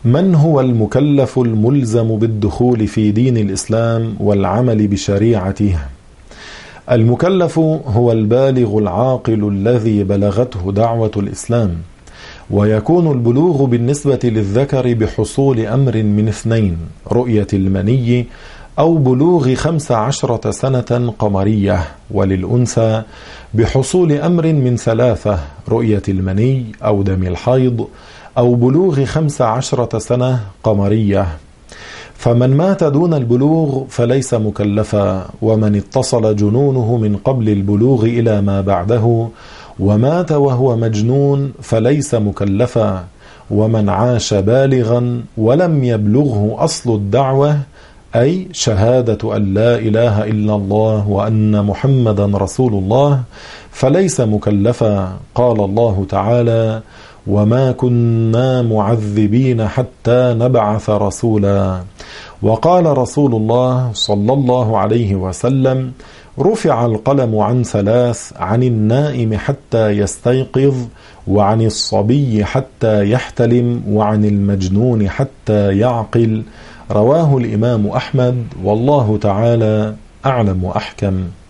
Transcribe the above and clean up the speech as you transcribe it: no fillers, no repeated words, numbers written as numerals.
من هو المكلف الملزم بالدخول في دين الإسلام والعمل بشريعته؟ المكلف هو البالغ العاقل الذي بلغته دعوة الإسلام، ويكون البلوغ بالنسبة للذكر بحصول أمر من اثنين: رؤية المني أو بلوغ 15 سنة قمرية، وللأنثى بحصول أمر من ثلاثة: رؤية المني أو دم الحيض أو بلوغ 15 سنة قمرية. فمن مات دون البلوغ فليس مكلفا، ومن اتصل جنونه من قبل البلوغ إلى ما بعده ومات وهو مجنون فليس مكلفا، ومن عاش بالغا ولم يبلغه أصل الدعوة أي شهادة أن لا إله إلا الله وأن محمدا رسول الله فليس مكلفا. قال الله تعالى: وما كنا معذبين حتى نبعث رسولا. وقال رسول الله صلى الله عليه وسلم: رفع القلم عن ثلاث: عن النائم حتى يستيقظ، وعن الصبي حتى يحتلم، وعن المجنون حتى يعقل. رواه الإمام أحمد، والله تعالى أعلم وأحكم.